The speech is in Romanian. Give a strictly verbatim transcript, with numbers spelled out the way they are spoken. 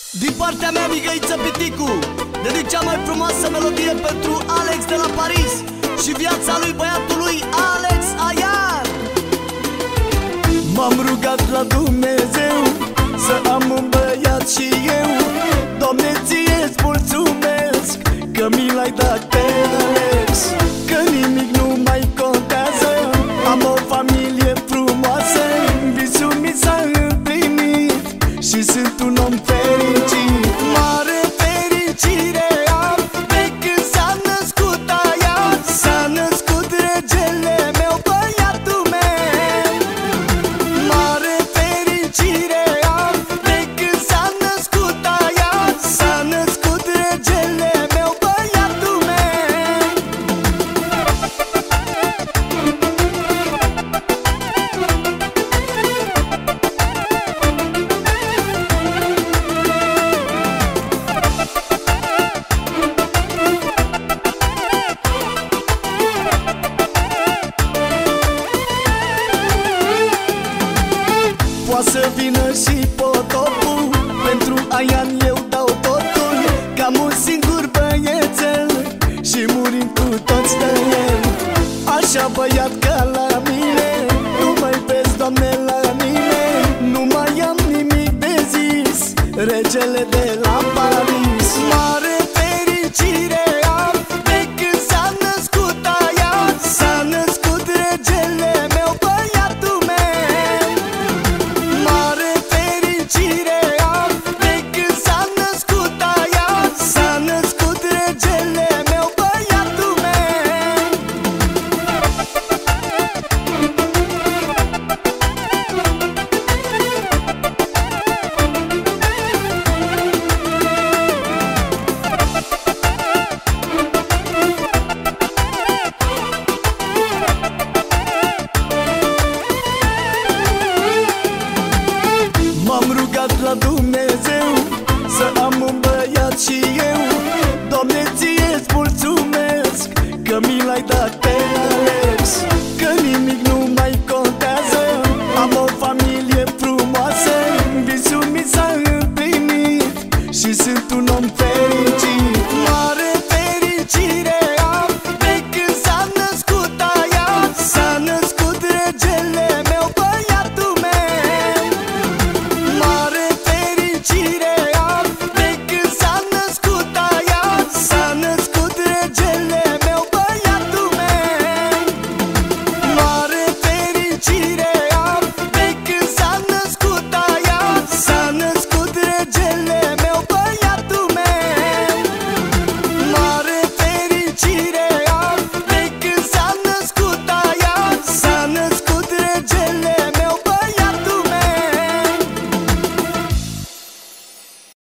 Din partea mea, Mihăiță Piticu, dedic cea mai frumoasă melodie pentru Alex de la Paris și viața lui băiatului Alex Aiar. M-am rugat la Dumnezeu să am un băiat și eu. Doamne, ție-ți mulțumesc că mi l-ai dat pe Alex, că nimic nu mai contează, am o familie frumoasă, visul mi s-a împlinit și sunt un om fericit. Mare fericire am de când s-a născut Aiar, s-a născut regele meu, băiatul meu. Mare fericire am de când s-a născut Aiar, s-a născut regele meu, băiatul meu. Poate să vină și potopul, pentru Aian eu dau totul, că am un singur băiețel și murim cu toți de el. Așa băiat ca la mine, nu mai vezi, Doamne, la mine, nu mai am nimic de zis, regele de la Paris. Mare fericire am de când s-a născut Aiar, s-a născut regele meu, băiatul meu. Mare fericire am de când s-a născut Aiar, s-a născut regele meu, băiatul meu. M-am rugat la Dumnezeu să am un băiat și eu. Doamne, ție-ți mulțumesc că mi l-ai dat pe Alex,